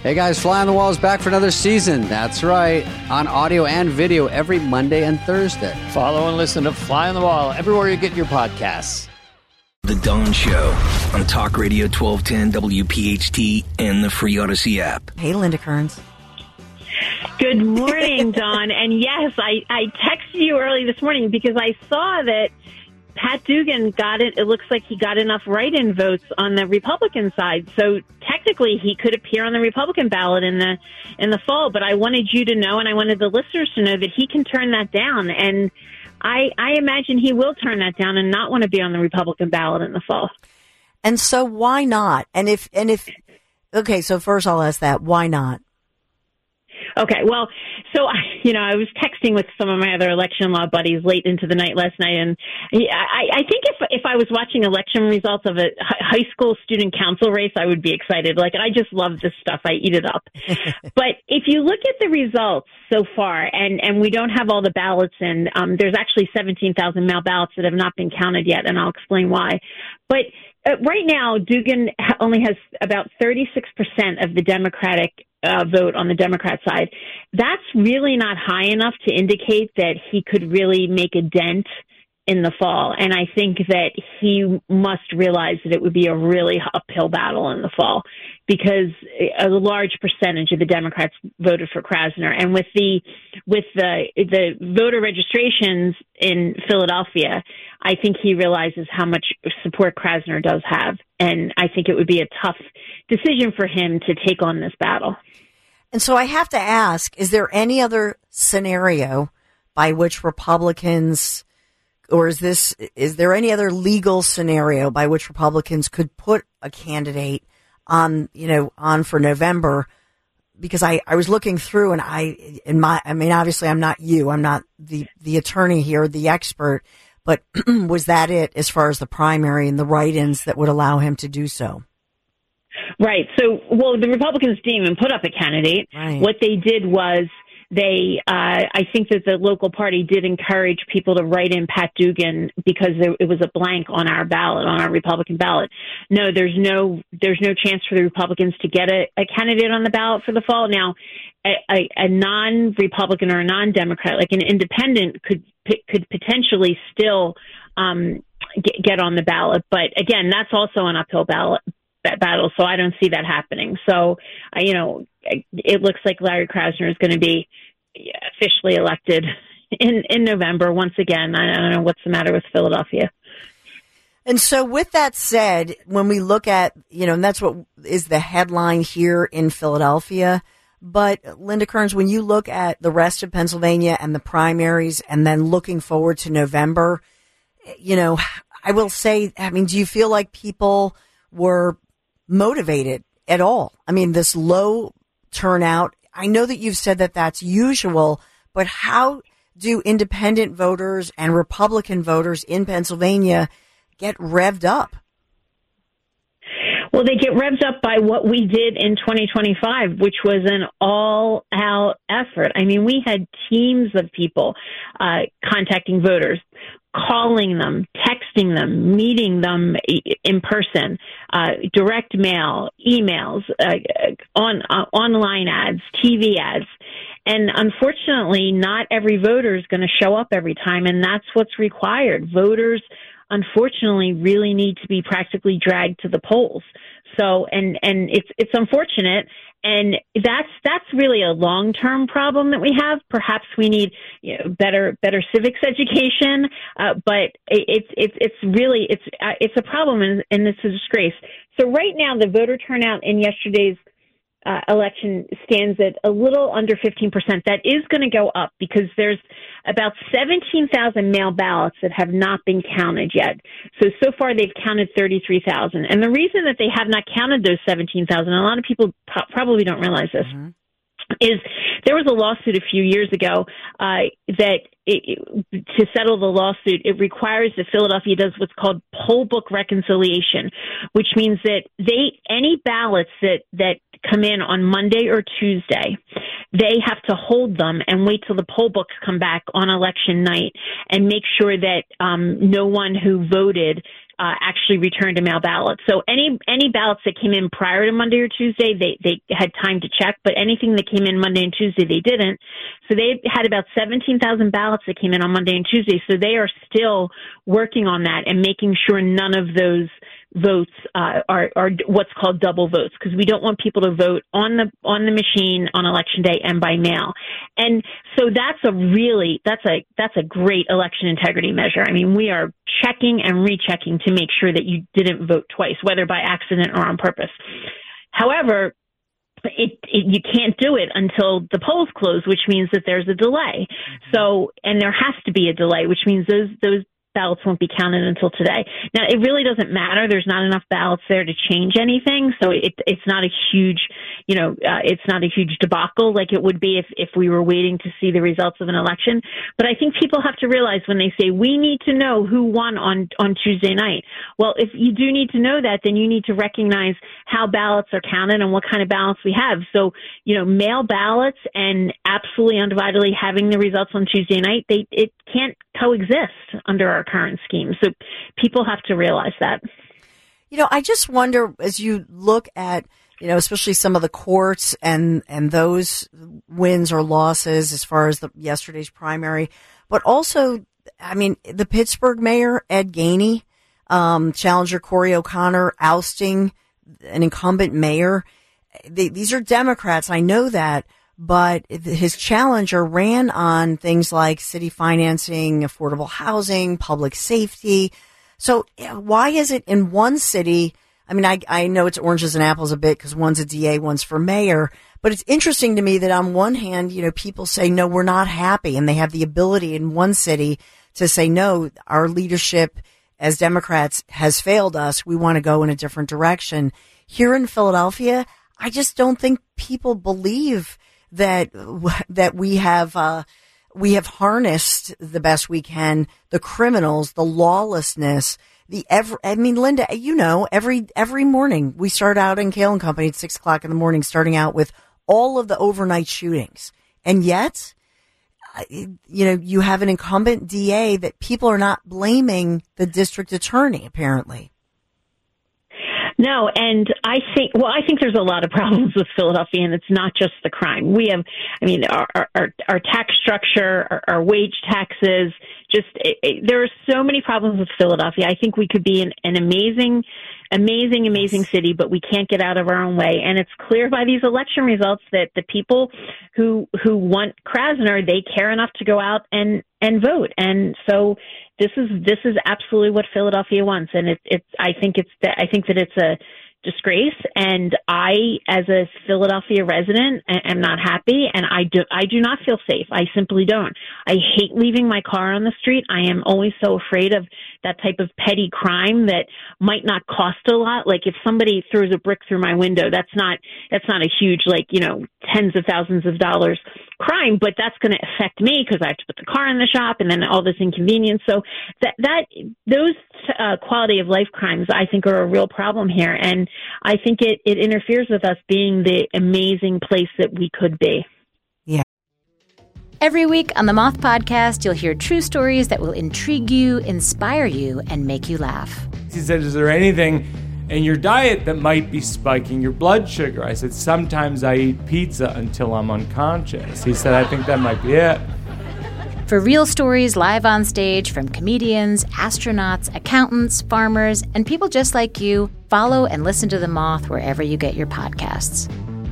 Hey guys, Fly on the Wall is back for another season. That's right, on audio and video every Monday and Thursday. Follow and listen to Fly on the Wall everywhere you get your podcasts. The Dawn Show on Talk Radio 1210 WPHT and the free Odyssey app. Hey, Linda Kearns. Good morning, Dawn. And yes, I texted you early this morning because I saw that Pat Dugan got it. It looks like he got enough write-in votes on the Republican side. So technically he could appear on the Republican ballot in the fall. But I wanted you to know, and I wanted the listeners to know, that he can turn that down. And I imagine he will turn that down and not want to be on the Republican ballot in the fall. And so why not? And if okay, so first I'll ask that, why not? Okay, well, so, I was texting with some of my other election law buddies late into the night last night, and I think if I was watching election results of a high school student council race, I would be excited. Like, I just love this stuff. I eat it up. But if you look at the results so far, and we don't have all the ballots in, there's actually 17,000 mail ballots that have not been counted yet, and I'll explain why. But right now, Dugan only has about 36% of the Democratic vote on the Democrat side. That's really not high enough to indicate that he could really make a dent in the fall. And I think that he must realize that it would be a really uphill battle in the fall because a large percentage of the Democrats voted for Krasner. And with the voter registrations in Philadelphia, I think he realizes how much support Krasner does have. And I think it would be a tough decision for him to take on this battle. And so I have to ask, is there any other scenario by which Republicans, or is there any other legal scenario by which Republicans could put a candidate on for November? Because I was looking through and obviously I'm not you, I'm not the attorney here, the expert, but was that it as far as the primary and the write-ins that would allow him to do so? Right. So, the Republicans didn't even put up a candidate. Right. What they did was I think that the local party did encourage people to write in Pat Dugan because it was a blank on our ballot, on our Republican ballot. No, there's no chance for the Republicans to get a candidate on the ballot for the fall. Now, a non-Republican or a non-Democrat, like an independent, could potentially still get on the ballot. But again, that's also an uphill battle. So I don't see that happening. So, it looks like Larry Krasner is going to be officially elected in November once again. I don't know what's the matter with Philadelphia. And so with that said, when we look at, and that's what is the headline here in Philadelphia. But Linda Kearns, when you look at the rest of Pennsylvania and the primaries and then looking forward to November, I will say, do you feel like people were motivated at all? I mean, this low turnout, I know that you've said that that's usual, but how do independent voters and Republican voters in Pennsylvania get revved up? Well, they get revved up by what we did in 2025, which was an all-out effort. I mean, we had teams of people contacting voters, calling them, texting them, meeting them in person, direct mail, emails, online ads, TV ads. And unfortunately, not every voter is going to show up every time, and that's what's required. Voters, unfortunately, really need to be practically dragged to the polls. So, and it's unfortunate, and that's really a long-term problem that we have. Perhaps we need better civics education, but it's a problem, and it's a disgrace. So right now, the voter turnout in yesterday's election stands at a little under 15%. That is going to go up because there's about 17,000 mail ballots that have not been counted yet. So far they've counted 33,000. And the reason that they have not counted those 17,000, a lot of people probably don't realize this, is there was a lawsuit a few years ago that to settle the lawsuit, it requires that Philadelphia does what's called poll book reconciliation, which means that any ballots that come in on Monday or Tuesday, they have to hold them and wait till the poll books come back on election night and make sure that no one who voted actually returned to mail ballots. So any ballots that came in prior to Monday or Tuesday, they had time to check, but anything that came in Monday and Tuesday, they didn't. So they had about 17,000 ballots that came in on Monday and Tuesday. So they are still working on that and making sure none of those votes are what's called double votes, because we don't want people to vote on the machine on election day and by mail. And so that's a great election integrity measure. I mean, we are checking and rechecking to make sure that you didn't vote twice, whether by accident or on purpose. However, you can't do it until the polls close, which means that there's a delay. So, and there has to be a delay, which means those ballots won't be counted until today. Now, it really doesn't matter. There's not enough ballots there to change anything. So it's not a huge, it's not a huge debacle like it would be if we were waiting to see the results of an election. But I think people have to realize when they say we need to know who won on Tuesday night. Well, if you do need to know that, then you need to recognize how ballots are counted and what kind of ballots we have. So, mail ballots and absolutely undividedly having the results on Tuesday night, it can't coexist under our current scheme. So people have to realize that. I just wonder, as you look at, especially some of the courts and those wins or losses as far as yesterday's primary, but also, I mean, the Pittsburgh mayor, Ed Gainey, challenger Corey O'Connor ousting an incumbent mayor. These are Democrats. I know that. But his challenger ran on things like city financing, affordable housing, public safety. So why is it in one city? I mean, I know it's oranges and apples a bit because one's a DA, one's for mayor. But it's interesting to me that on one hand, people say, no, we're not happy. And they have the ability in one city to say, no, our leadership as Democrats has failed us. We want to go in a different direction. Here in Philadelphia, I just don't think people believe that we have harnessed the best we can the criminals, the lawlessness, Linda, every morning we start out in Kale and Company at 6:00 in the morning, starting out with all of the overnight shootings, and yet, you have an incumbent DA that people are not blaming the district attorney apparently. No, and I think there's a lot of problems with Philadelphia, and it's not just the crime. We have, our tax structure, our wage taxes, there are so many problems with Philadelphia. I think we could be an amazing city, but we can't get out of our own way. And it's clear by these election results that the people who want Krasner, they care enough to go out and vote. And so this is absolutely what Philadelphia wants. And I think that it's a disgrace. And I, as a Philadelphia resident, am not happy, and I do not feel safe. I simply don't. I hate leaving my car on the street. I am always so afraid of that type of petty crime that might not cost a lot. Like if somebody throws a brick through my window, that's not a huge, tens of thousands of dollars crime, but that's going to affect me because I have to put the car in the shop and then all this inconvenience. So those quality of life crimes, I think, are a real problem here. And I think it interferes with us being the amazing place that we could be. Yeah. Every week on the Moth Podcast, you'll hear true stories that will intrigue you, inspire you, and make you laugh. He said, is there anything in your diet that might be spiking your blood sugar? I said, sometimes I eat pizza until I'm unconscious. He said, I think that might be it. For real stories live on stage from comedians, astronauts, accountants, farmers, and people just like you, follow and listen to The Moth wherever you get your podcasts.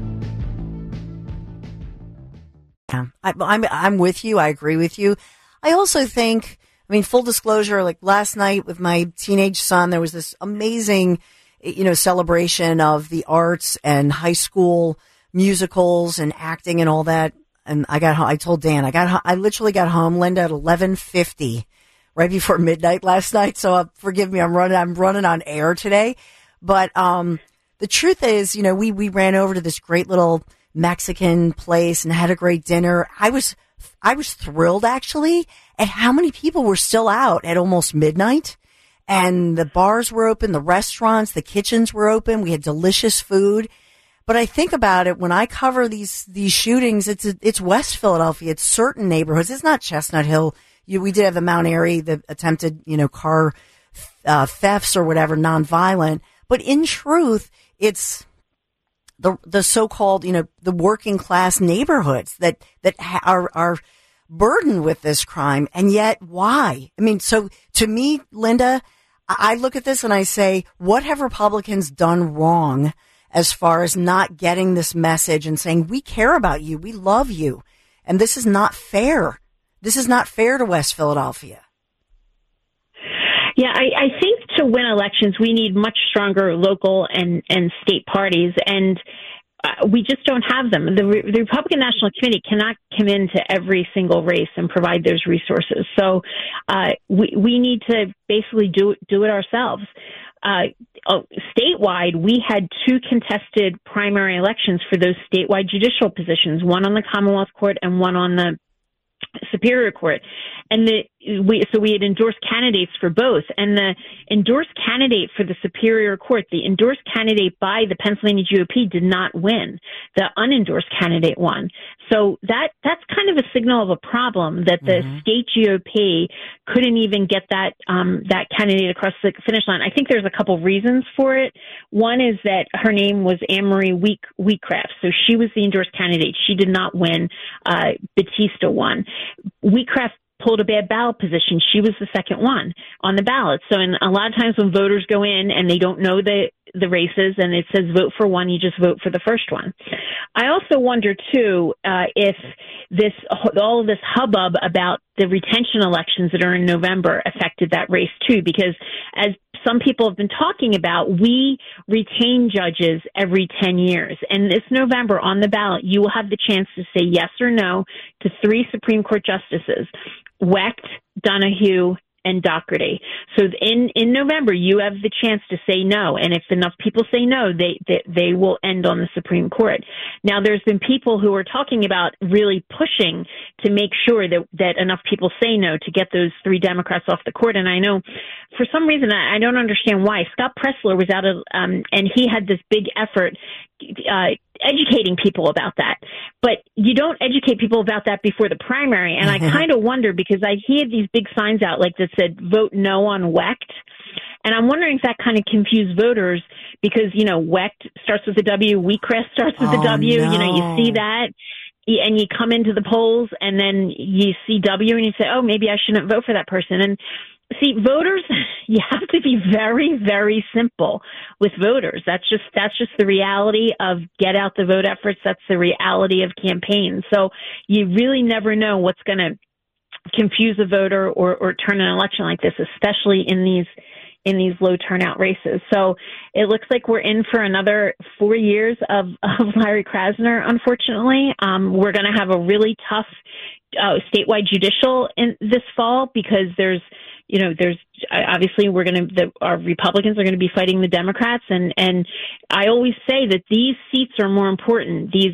Yeah, I'm with you. I agree with you. I also think, full disclosure, like last night with my teenage son, there was this amazing, celebration of the arts and high school musicals and acting and all that. And I told Dan, I literally got home, Linda, at 11:50, right before midnight last night. So forgive me, I'm running on air today. But, the truth is, we ran over to this great little Mexican place and had a great dinner. I was thrilled actually at how many people were still out at almost midnight, and the bars were open, the restaurants, the kitchens were open. We had delicious food. But I think about it when I cover these shootings, it's West Philadelphia. It's certain neighborhoods. It's not Chestnut Hill. We did have the Mount Airy, the attempted, car thefts or whatever, nonviolent. But in truth, it's the so-called, the working class neighborhoods that are burdened with this crime. And yet, why? I mean, so to me, Linda, I look at this and I say, what have Republicans done wrong as far as not getting this message and saying, we care about you, we love you, and this is not fair. This is not fair to West Philadelphia. Yeah, I think to win elections, we need much stronger local and state parties, and we just don't have them. The Republican National Committee cannot come into every single race and provide those resources. So we need to basically do it ourselves. Statewide, we had 2 contested primary elections for those statewide judicial positions, one on the Commonwealth Court and one on the Superior Court. And we had endorsed candidates for both. And the endorsed candidate for the Superior Court, the endorsed candidate by the Pennsylvania GOP, did not win. The unendorsed candidate won. So that's kind of a signal of a problem that the state GOP couldn't even get that candidate across the finish line. I think there's a couple reasons for it. One is that her name was Anne-Marie Wheatcraft. So she was the endorsed candidate. She did not win. Batista won. Wheatcraft pulled a bad ballot position. She was the second one on the ballot. So a lot of times when voters go in and they don't know the races and it says vote for one, you just vote for the first one. I also wonder too, if all of this hubbub about the retention elections that are in November affected that race too, because as some people have been talking about, we retain judges every 10 years. And this November on the ballot, you will have the chance to say yes or no to 3 Supreme Court justices, Wecht, Donahue, and Doherty. So in November, you have the chance to say no. And if enough people say no, they will end on the Supreme Court. Now, there's been people who are talking about really pushing to make sure that enough people say no to get those 3 Democrats off the court. And I know for some reason, I don't understand why. Scott Pressler was out of, and he had this big effort educating people about that. But you don't educate people about that before the primary. And I kind of wonder, because he had these big signs out like that said, vote no on Wecht. And I'm wondering if that kind of confused voters because, Wecht starts with a W, Wheatcraft starts with a W. No. You see that and you come into the polls and then you see W and you say, oh, maybe I shouldn't vote for that person. And see, voters, you have to be very, very simple with voters. That's just the reality of get out the vote efforts. That's the reality of campaigns. So you really never know what's going to confuse a voter or turn an election like this, especially in these low turnout races. So it looks like we're in for another 4 years of Larry Krasner, unfortunately. We're going to have a really tough statewide judicial in this fall because there's obviously our Republicans are going to be fighting the Democrats. And I always say that these seats are more important, these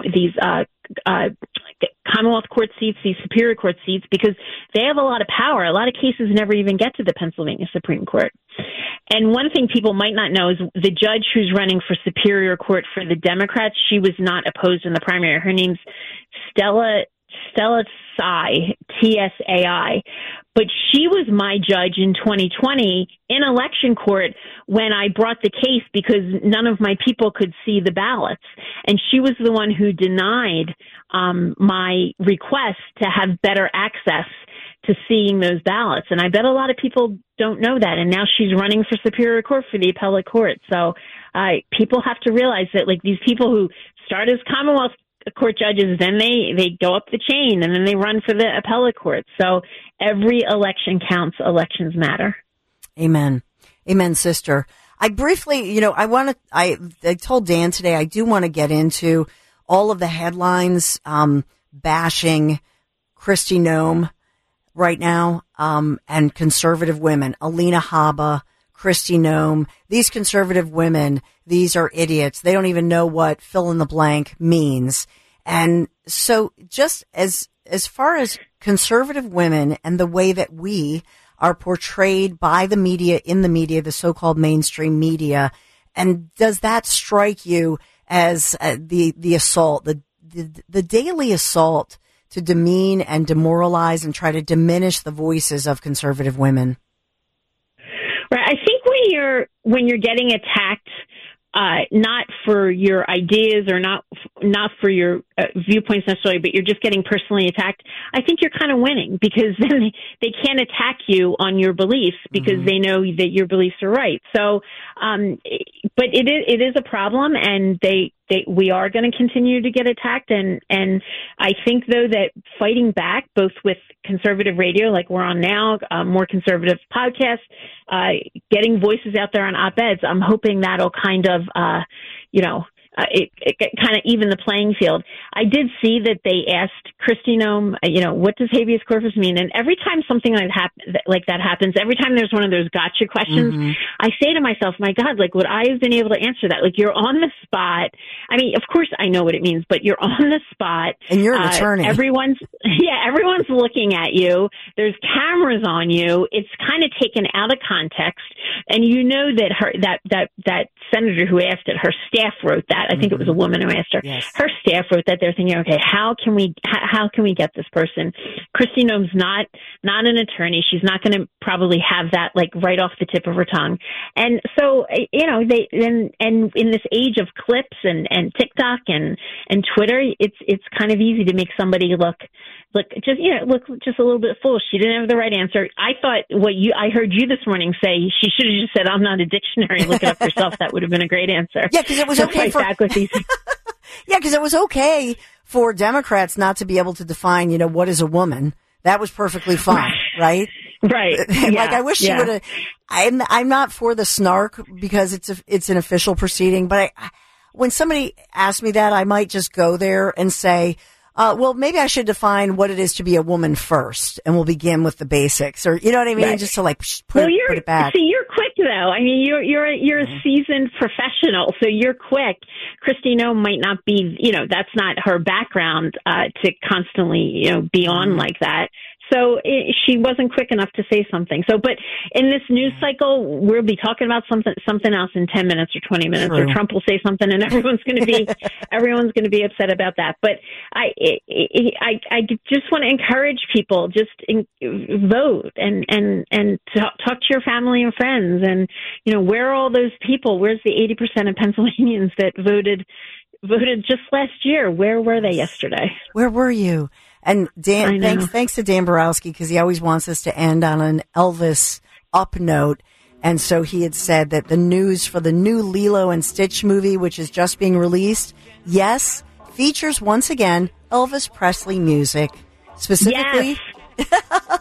Commonwealth Court seats, these Superior Court seats, because they have a lot of power. A lot of cases never even get to the Pennsylvania Supreme Court. And one thing people might not know is the judge who's running for Superior Court for the Democrats, she was not opposed in the primary. Her name's Stella Tsai, Tsai, but she was my judge in 2020 in election court when I brought the case because none of my people could see the ballots. And she was the one who denied my request to have better access to seeing those ballots. And I bet a lot of people don't know that. And now she's running for Superior Court for the appellate court. So people have to realize that these people who start as Commonwealth Court judges, then they go up the chain and then they run for the appellate court. So every election counts. Elections matter. Amen. Amen, sister. I briefly, I told Dan today, I do want to get into all of the headlines, bashing Kristi Noem right now, and conservative women, Alina Habba, Kristi Noem, these conservative women, these are idiots. They don't even know what fill in the blank means. And so just as far as conservative women and the way that we are portrayed by the media, in the media, the so-called mainstream media, and does that strike you as the assault, the daily assault to demean and demoralize and try to diminish the voices of conservative women? Right. I think when you're getting attacked, not for your ideas or not for your viewpoints necessarily, but you're just getting personally attacked, I think you're kind of winning, because then they can't attack you on your beliefs because they know that your beliefs are right. So, but it is a problem, and we are going to continue to get attacked. And I think, though, that fighting back, both with conservative radio like we're on now, more conservative podcasts, getting voices out there on op-eds, I'm hoping that'll kind of, it kind of even the playing field. I did see that they asked Kristi Noem, what does habeas corpus mean? And every time something like that happens, every time there's one of those gotcha questions, I say to myself, my God, like, would I have been able to answer that? Like, you're on the spot. I mean, of course I know what it means, but you're on the spot. And you're an attorney. Everyone's looking at you. There's cameras on you. It's kind of taken out of context. And you know that that senator who asked it, her staff wrote that. I think it was a woman who asked her. Yes. Her staff wrote that. They're thinking, okay, how can we get this person? Kristi Noem's not an attorney. She's not going to probably have that like right off the tip of her tongue. And so, and in this age of clips and TikTok and Twitter, it's kind of easy to make somebody look just a little bit foolish. She didn't have the right answer. I thought I heard you this morning say she should have just said, "I'm not a dictionary. Look it up yourself." That would have been a great answer. Yeah, because it was okay because it was okay for Democrats not to be able to define, what is a woman. That was perfectly fine, right? Right. Like, I wish she would have. I'm not for the snark because it's an official proceeding, but when somebody asks me that, I might just go there and say, well, maybe I should define what it is to be a woman first, and we'll begin with the basics, or you know what I mean, right. Just to like put it back. See, you're quick though. I mean, you're a seasoned professional, so you're quick. Kristi Noem might not be, that's not her background to constantly, be on like that. So she wasn't quick enough to say something. So, but in this news cycle, we'll be talking about something else in 10 minutes or 20 minutes, or Trump will say something, and everyone's going to be upset about that. But I just want to encourage people, just vote and talk to your family and friends, and where are all those people? Where's the 80% of Pennsylvanians that voted just last year? Where were they yesterday? Where were you? And Dan, thanks to Dan Borowski, because he always wants us to end on an Elvis up note. And so he had said that the news for the new Lilo and Stitch movie, which is just being released, yes, features once again Elvis Presley music. Specifically, yes.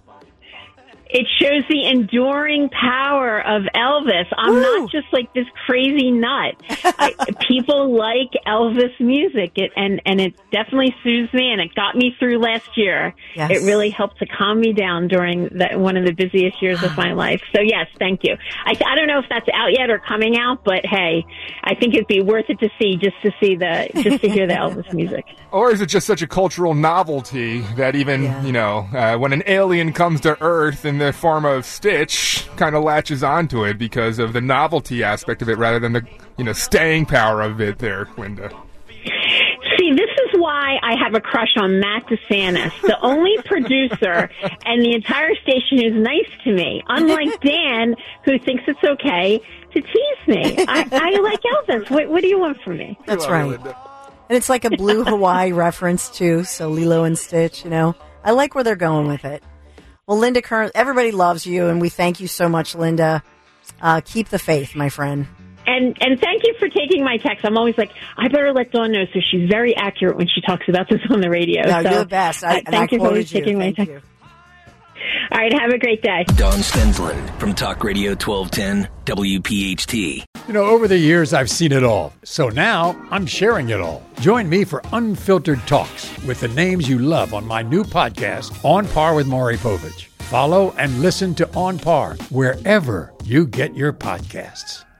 It shows the enduring power of Elvis. I'm not just like this crazy nut. People like Elvis music, and it definitely soothes me, and it got me through last year. Yes. It really helped to calm me down during one of the busiest years of my life. So yes, thank you. I don't know if that's out yet or coming out, but hey, I think it'd be worth it to see just to hear the Elvis music. Or is it just such a cultural novelty that even when an alien comes to Earth in the form of Stitch, kind of latches onto it because of the novelty aspect of it rather than the staying power of it there, Linda? See, this is why I have a crush on Matt DeSantis, the only producer and the entire station who's nice to me, unlike Dan, who thinks it's okay to tease me. I like Elvis. What do you want from me? That's right. And it's like a Blue Hawaii reference, too, so Lilo and Stitch, I like where they're going with it. Well, Linda Kearns, everybody loves you, and we thank you so much, Linda. Keep the faith, my friend. And thank you for taking my text. I'm always like, I better let Dawn know, so she's very accurate when she talks about this on the radio. No, you're the best. Thank you for taking my text. All right, have a great day. Dawn Stensland from Talk Radio 1210 WPHT. Over the years, I've seen it all. So now I'm sharing it all. Join me for Unfiltered Talks with the names you love on my new podcast, On Par with Maury Povich. Follow and listen to On Par wherever you get your podcasts.